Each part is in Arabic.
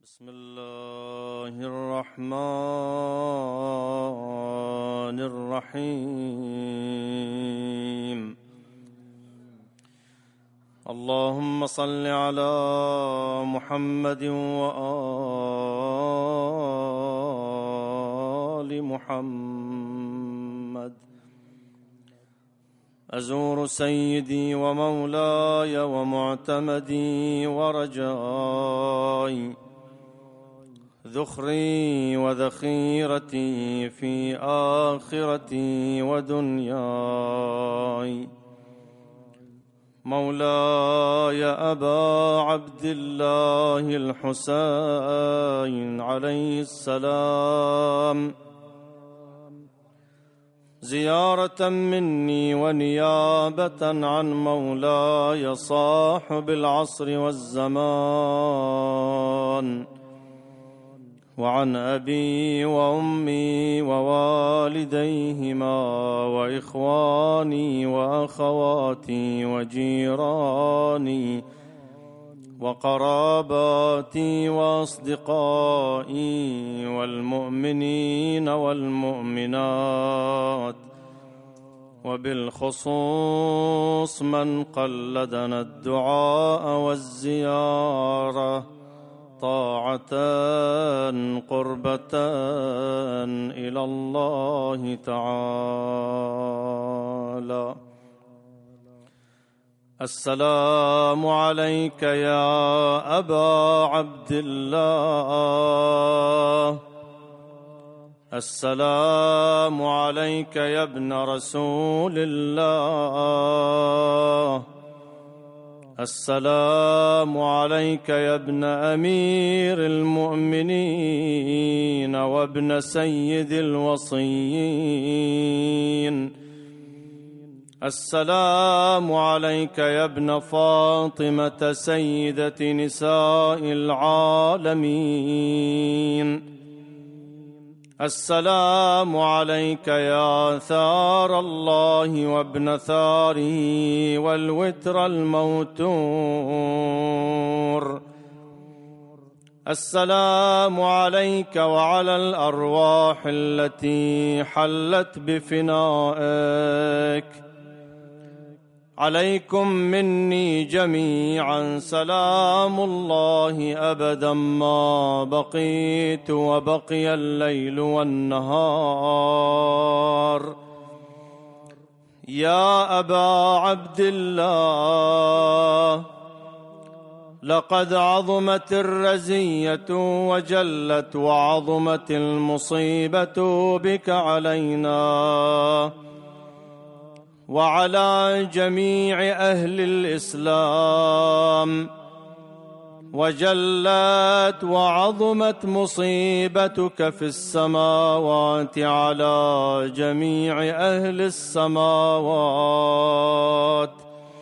بسم الله الرحمن الرحيم. اللهم صل على محمد وآل محمد. أزور سيدي ومولاي ومعتمدي ورجائي، ذخري وذخيرتي في آخرتي ودنياي، مولاي أبا عبد الله الحسين عليه السلام، زيارة مني ونيابة عن مولاي صاحب العصر والزمان، وعن أبي وأمي ووالديهما وإخواني وأخواتي وجيراني وقراباتي وأصدقائي والمؤمنين والمؤمنات، وبالخصوص من قلدنا الدعاء والزيارة طاعة قربة إلى الله تعالى. السلام عليك يا أبا عبد الله، السلام عليك يا ابن رسول الله، السلام عليك يا ابن أمير المؤمنين وابن سيد الوصيين، السلام عليك يا ابن فاطمة سيدة نساء العالمين، السلام عليك يا ثار الله وابن ثاره والوتر الموتور، السلام عليك وعلى الأرواح التي حلت بفنائك، عليكم مني جميعا سلام الله أبدا ما بقيت وبقي الليل والنهار. يا أبا عبد الله، لقد عظمت الرزية وجلت وعظمت المصيبة بك علينا وعلى جميع أهل الإسلام، وجلت وعظمت مصيبتك في السماوات على جميع أهل السماوات،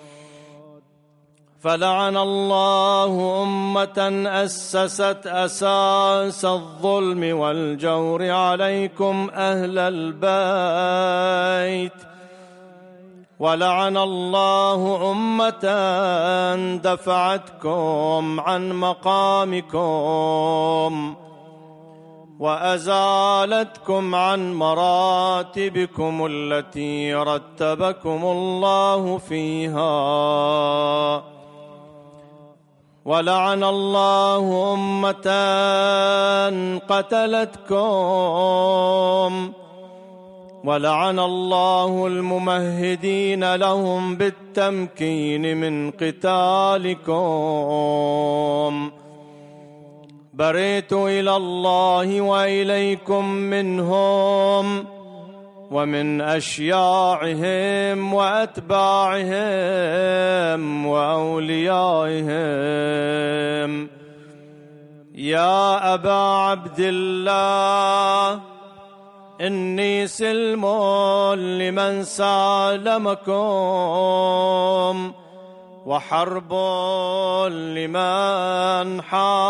فلعن الله أمة أسست أساس الظلم والجور عليكم أهل البيت، ولعن الله أمة دفعتكم عن مقامكم وأزالتكم عن مراتبكم التي رتبكم الله فيها، ولعن الله أمة قتلتكم، ولعن الله الممهدين لهم بالتمكين من قتالكم. برئت إلى الله وإليكم منهم ومن أشياعهم وأتباعهم وأوليائهم. يا أبا عبد الله، إني سلم لمن سالمكم وحرب لمن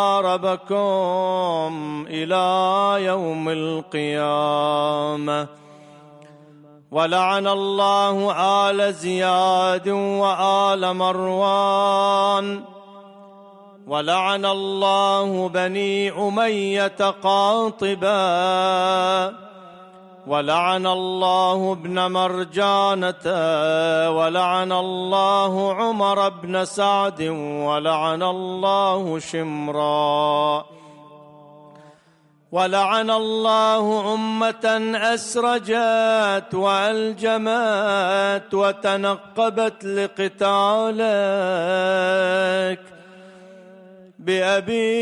حاربكم إلى يوم القيامة. ولعن الله آل زياد وآل مروان ولعن الله بني أمية قاطبا، ولعن الله ابن مرجانة، ولعن الله عمر بن سعد، ولعن الله شمرا، ولعن الله أمة أسرجت وألجمت وتنقبت لقتالك. بأبي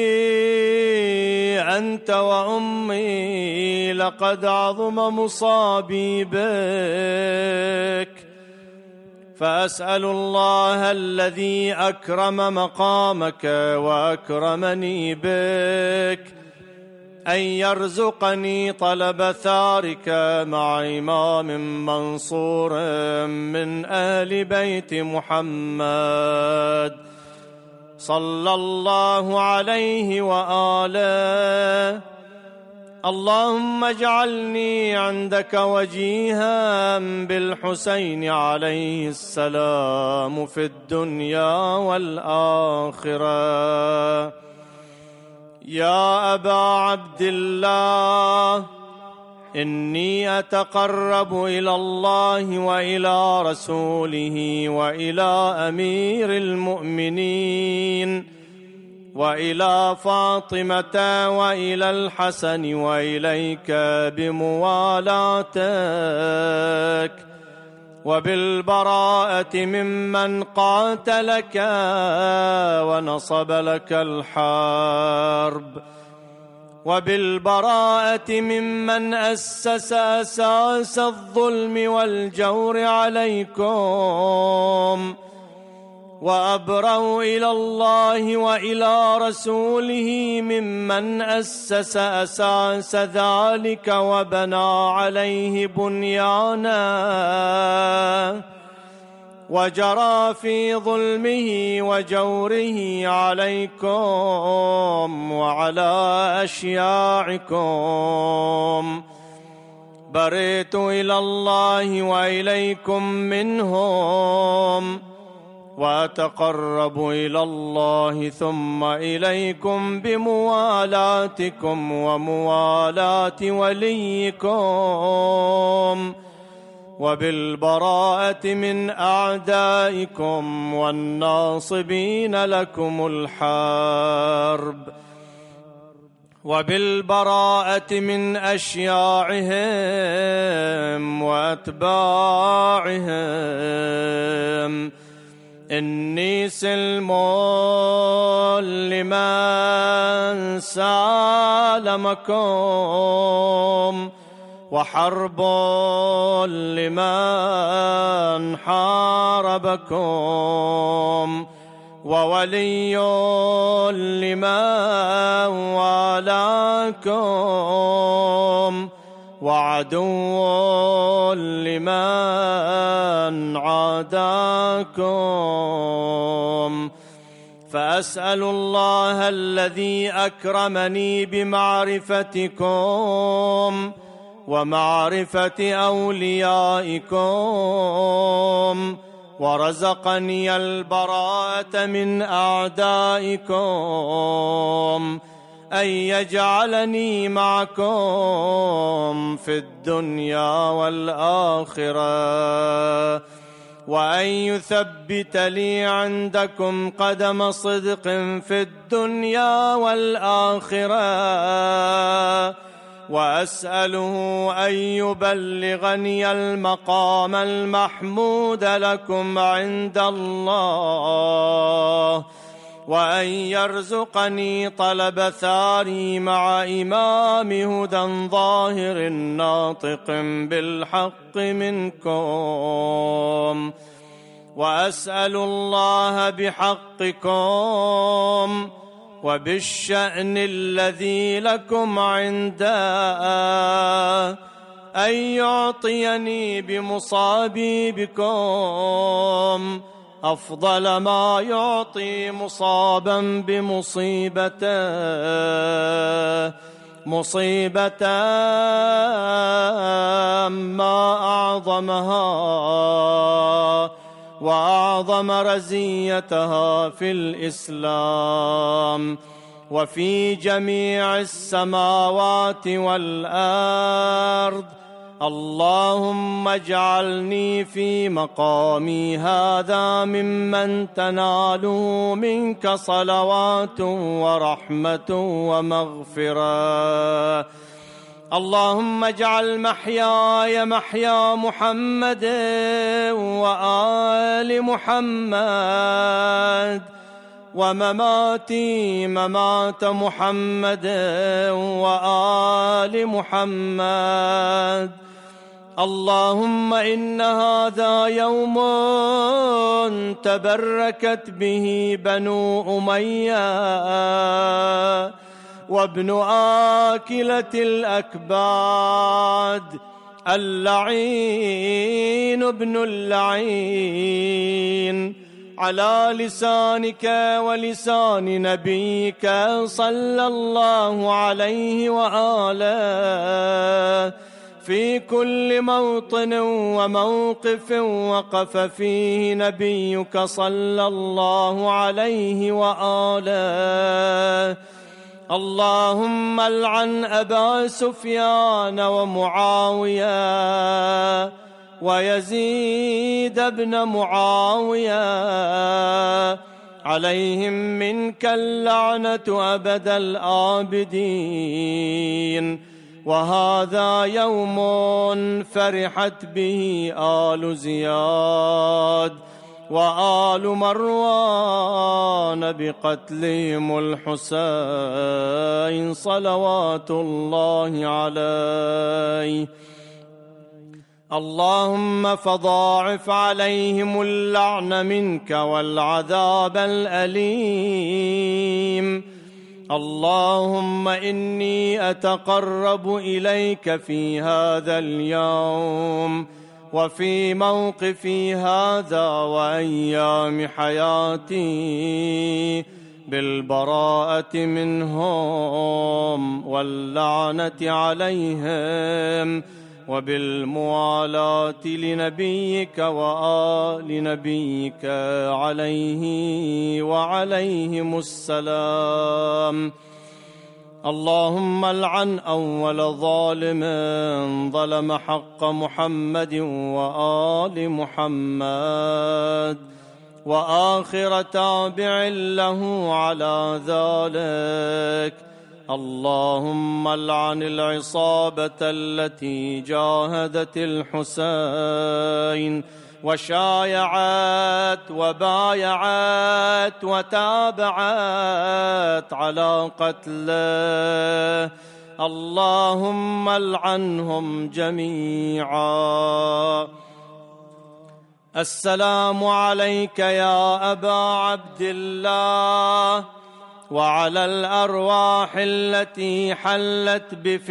أنت وأمي لقد عظم مصابي بك، فأسأل الله الذي أكرم مقامك وأكرمني بك أن يرزقني طلب ثارك مع إمام منصور من آل بيت محمد صلى الله عليه وآله. اللهم اجعلني عندك وجيها بالحسين عليه السلام في الدنيا والآخرة. يا أبا عبد الله، إني أتقرب إلى الله وإلى رسوله وإلى أمير المؤمنين وإلى فاطمة وإلى الحسن وإليك بموالاتك وبالبراءة ممن قاتلك ونصب لك الحرب، وبالبراءة ممن أسس أساس الظلم والجور عليكم، وأبرأوا إلى الله وإلى رسوله ممن أسس أساس ذلك وبنى عليه بنيانا وجرى في ظلمه وجوره عليكم وعلى أشياعكم. برئت إلى الله وإليكم منهم، وأتقرب إلى الله ثم إليكم بموالاتكم وموالاة وليكم، وبالبراءة من أعدائكم والناصبين لكم الحرب، وبالبراءة من أشياعهم وأتباعهم. إني سلم لمن سالمكم، وحرب لمن حاربكم، وولي لمن والاكم، وعدو لمن عاداكم. فأسأل الله الذي أكرمني بمعرفتكم ومعرفة أوليائكم ورزقني البراءة من أعدائكم أن يجعلني معكم في الدنيا والآخرة، وأن يثبت لي عندكم قدم صدق في الدنيا والآخرة، وأسأله أن يبلغني المقام المحمود لكم عند الله، وأن يرزقني طلب ثاري مع إمام هدى ظاهر ناطق بالحق منكم. وأسأل الله بحقكم وبالشأن الذي لكم عنده أن يعطيني بمصابي بكم أفضل ما يعطي مصابا بمصيبته، مصيبة ما أعظمها وأعظم رزيتها في الإسلام وفي جميع السماوات والأرض. اللهم اجعلني في مقامي هذا ممن تنال منك صلوات ورحمة ومغفرة. اللهم اجعل محياي محيا محمد وآل محمد، ومماتي ممات محمد وآل محمد. اللهم إن هذا يوم تبركت به بنو أمية وابن آكلة الأكباد، اللعين ابن اللعين، على لسانك ولسان نبيك صلى الله عليه وآله في كل موطن وموقف وقف فيه نبيك صلى الله عليه وآله. اللهم العن أبا سفيان ومعاوية ويزيد بن معاوية، عليهم منك اللعنة أبد الآبدين. وهذا يوم فرحت به آل زياد وآل مروان بقتلهم الحسين صلوات الله عليه. اللهم فضاعف عليهم اللعن منك والعذاب الأليم. اللهم إني أتقرب إليك في هذا اليوم وفي موقفي هذا وأيام حياتي بالبراءة منهم واللعنة عليهم وبالموالاة لنبيك وآل نبيك عليه وعليهم السلام. اللهم العن أول ظالم ظلم حق محمد وآل محمد، وآخر تابع له على ذلك. اللهم العن العصابة التي جاهدت الحسين وشايعت وبايعت وتابعت على قتله. اللهم العنهم جميعا. السلام عليك يا أبا عبد الله وعلى الأرواح التي حلت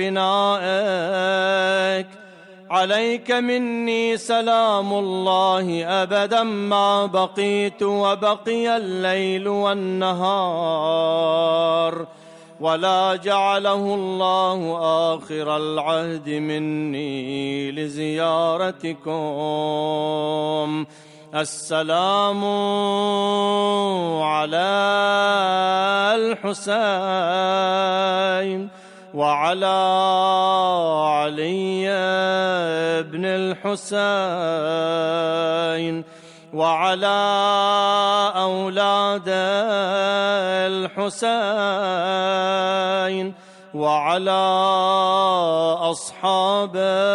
بفنائك. عليك مني سلام الله أبدا ما بقيت وبقي الليل والنهار، ولا جعله الله آخر العهد مني لزيارتكم. السلام على الحسين وعلى علي بن الحسين وعلى أولاد الحسين وعلى أصحاب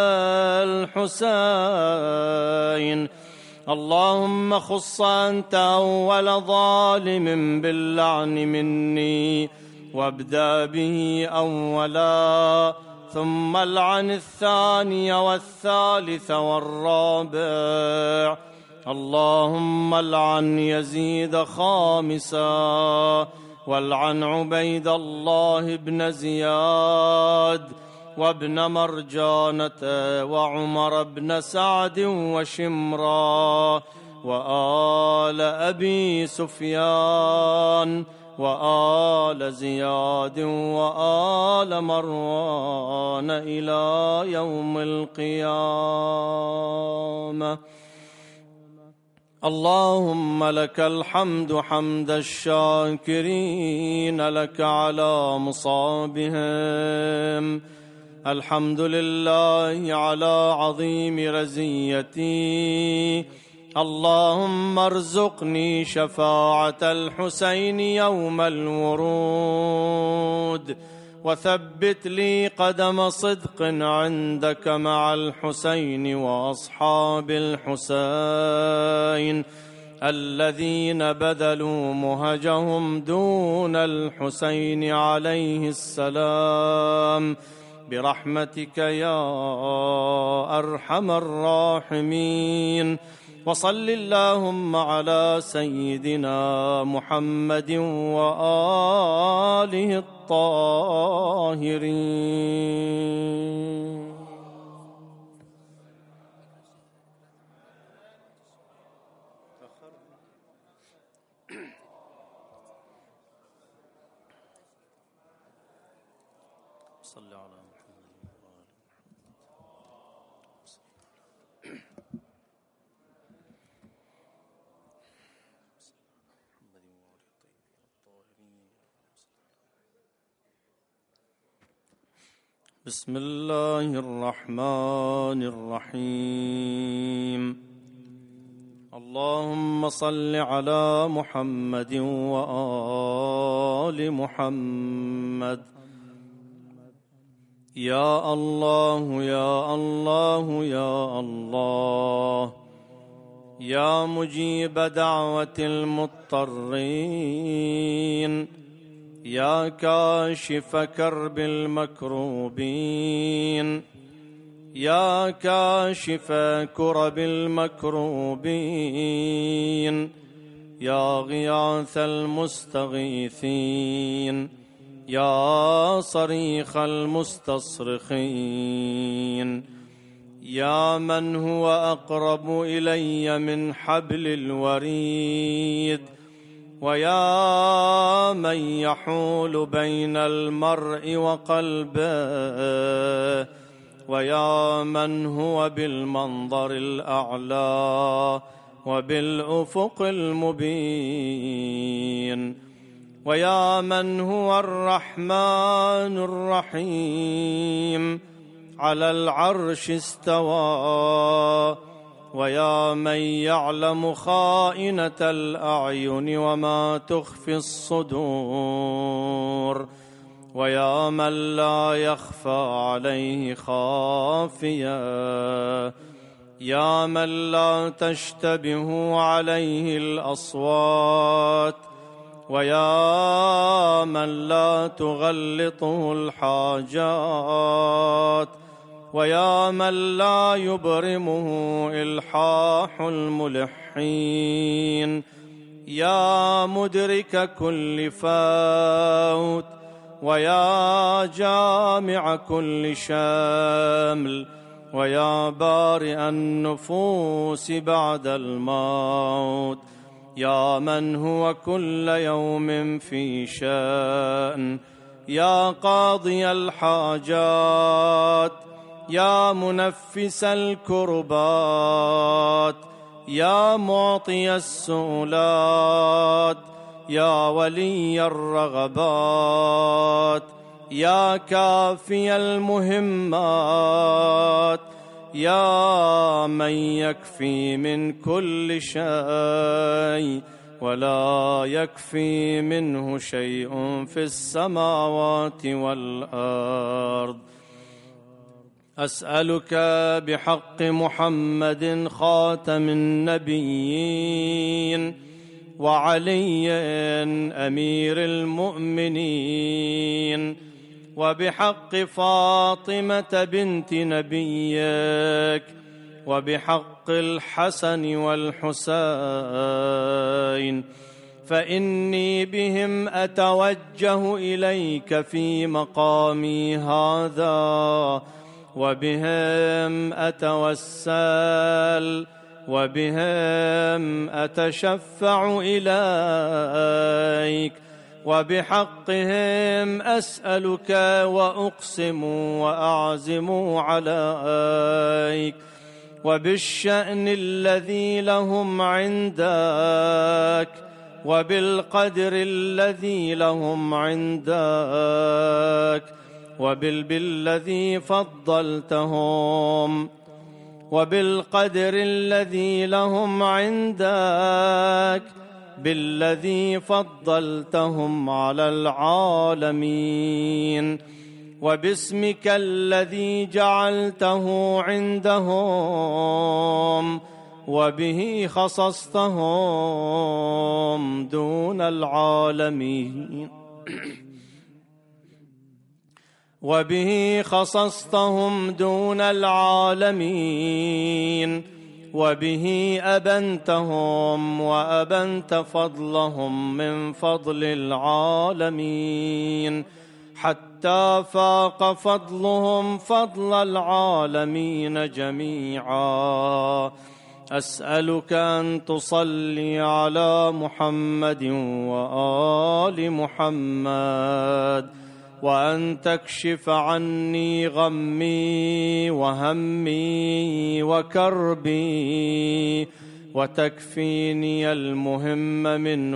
الحسين. اللهم خص أنت أول ظالم باللعن مني وابدأ به أولا، ثم العن الثاني والثالث والرابع. اللهم العن يزيد خامسا، والعن عبيد الله بن زياد وابن مرجانة وعمر بن سعد وشمرا وآل أبي سفيان وآل زياد وآل مروان إلى يوم القيامة. اللهم لك الحمد حمد الشاكرين لك على مصابهم. الحمد لله على عظيم رزيتي. اللهم ارزقني شفاعة الحسين يوم الورود، وثبت لي قدم صدق عندك مع الحسين وأصحاب الحسين الذين بذلوا مهجهم دون الحسين عليه السلام، برحمتك يا أرحم الراحمين. وصل اللهم على سيدنا محمد وآله الطاهرين. صل على محمد وآل بسم الله الرحمن الرحيم. اللهم صل على محمد وآل محمد. يا الله يا الله يا الله، يا مجيب دعوة المضطرين، يا كاشف كرب المكروبين، يا كاشف كرب المكروبين، يا غياث المستغيثين، يا صريخ المستصرخين، يا من هو أقرب إلي من حبل الوريد، ويا من يحول بين المرء وقلبه، ويا من هو بالمنظر الأعلى وبالأفق المبين، ويا من هو الرحمن الرحيم على العرش استوى، ويا من يعلم خائنة الأعين وما تخفي الصدور، ويا من لا يخفى عليه خافية، يا من لا تشتبه عليه الأصوات، ويا من لا تغلطه الحاجات، ويا من لا يبرمه إلحاح الملحين، يا مدرك كل فوت، ويا جامع كل شمل، ويا بارئ النفوس بعد الموت، يا من هو كل يوم في شأن، يا قاضي الحاجات، يا منفس الكربات، يا معطي السؤلات، يا ولي الرغبات، يا كافي المهمات، يا من يكفي من كل شيء ولا يكفي منه شيء في السماوات والأرض. أسألك بحق محمد خاتم النبيين وعلي أمير المؤمنين، وبحق فاطمة بنت نبيك، وبحق الحسن والحسين، فإني بهم أتوجه إليك في مقامي هذا، وبهم أتوسل، وبهم أتشفع إليك، وبحقهم أسألك وأقسم وأعزم عليك، وبالشأن الذي لهم عندك، وبالقدر الذي لهم عندك، وبالذي فضلتهم، وبالقدر الذي لهم عندك، بالذي فضلتهم على العالمين، وباسمك الذي جعلته عندهم، وبه خصصتهم دون العالمين، وبه خصصتهم دون العالمين، وبه أبنتهم وأبنت فضلهم من فضل العالمين، حتى فاق فضلهم فضل العالمين جميعا. أسألك أن تصلي على محمد وآل محمد، وأن تكشف عني غمي وهمي وكربي، وتكفيني المهم من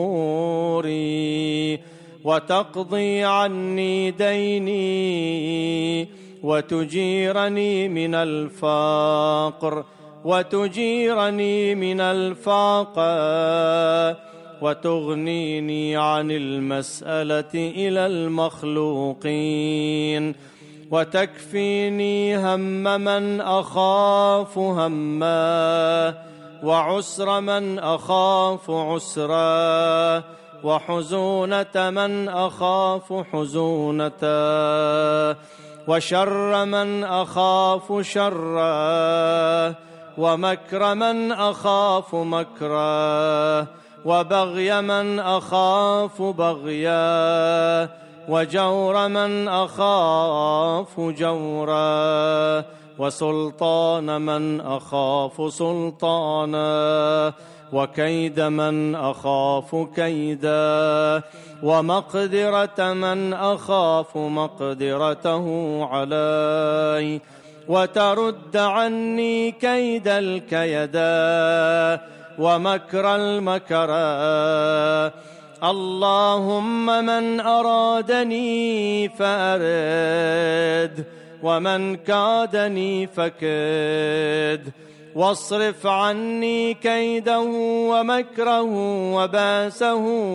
أموري، وتقضي عني ديني، وتجيرني من الفقر، وتجيرني من الفاقة، وتغنيني عن المسألة إلى المخلوقين، وتكفيني هم من أخاف همه، وعسر من أخاف عسره، وحزونة من أخاف حزونته، وشر من أخاف شره، ومكر من أخاف مكره، وبغي من أخاف بغيه، وجور من أخاف جوره، وسلطان من أخاف سلطانه، وكيد من أخاف كيده، ومقدرة من أخاف مقدرته علي، وترد عني كيد الكيدا، ومكر المكرا. اللهم من أرادني فأرد، ومن كادني فكد، واصرف عني كيده ومكره وباسه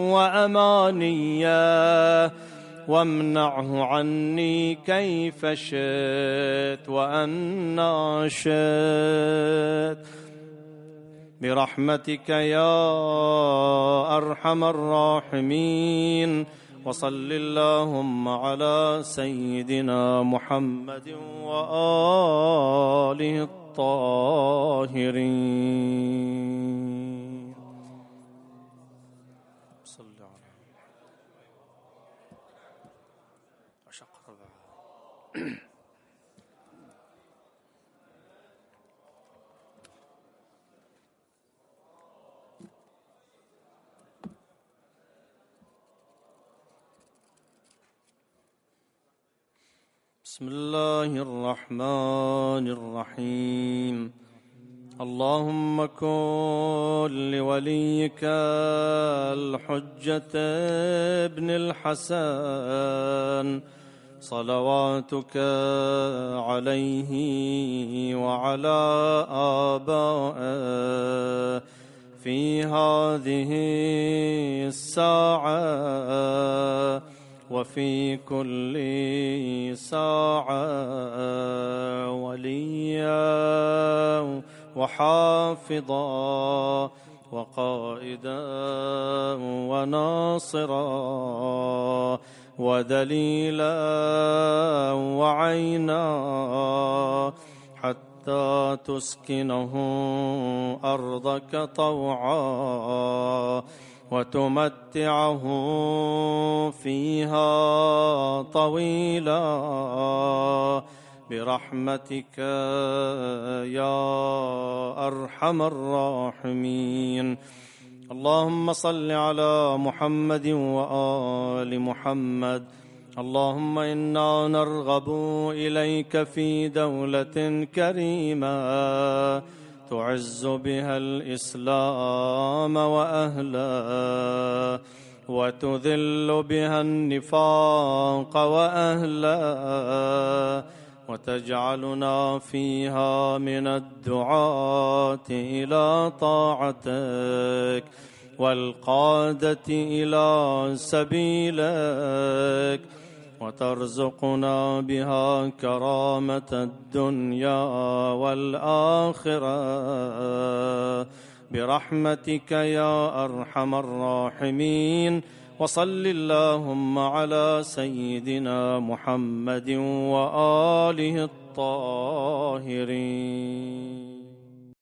وأمانيه، وامنعه عني كيف شئت وأنا شئت، برحمتك يا أرحم الراحمين. وصل اللهم على سيدنا محمد وآله الطاهرين. صل على بسم الله الرحمن الرحيم. اللهم كن لوليك الحجة ابن الحسن صلواتك عليه وعلى آبائه في هذه الساعة وفي كل ساعة وليا وحافظا وقائدا وناصرا ودليلا وعينا، حتى تسكنه أرضك طوعا وتمتعه فيها طويلا برحمتك يا أرحم الراحمين. اللهم صل على محمد وآل محمد اللهم إنا نرغب إليك في دولة كريمة تعز بها الإسلام وأهله وتذل بها النفاق وأهله وتجعلنا فيها من الدعاة إلى طاعتك والقادة إلى سبيلك وترزقنا بها كرامة الدنيا والآخرة برحمتك يا أرحم الراحمين. وصل اللهم على سيدنا محمد وآله الطاهرين.